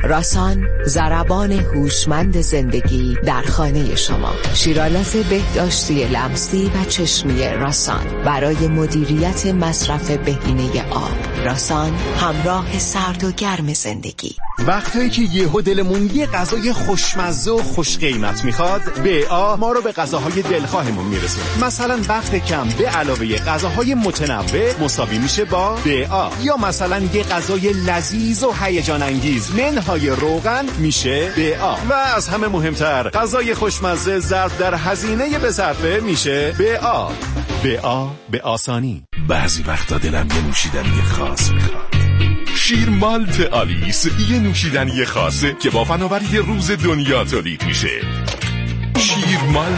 راسان، ضربان هوشمند زندگی در خانه شما. شیرالات بهداشتی لمسی و چشمی راسان برای مدیریت مصرف بهینه آب. راسان، همراه سرد و گرم زندگی. وقتایی که یهو دلمون یه غذای خوشمزه و خوش قیمت میخواد، BA ما رو به غذاهای دلخواهمون میرسونه. مثلا وقت کم به علاوه غذاهای متنوع مساوی میشه با BA. یا مثلا یه غذای لذیذ و هیجان انگیز منهای روغن میشه BA. و از همه مهمتر غذای خوشمزه ضرب در هزینه به صرفه میشه BA. BA به آسانی. بعضی وقتا دلم یه نوشیدنی خاص میخواد. شیر مالت آلیس، یه نوشیدنی خاصه که با فناوری روز دنیا تولید میشه. شیر مالت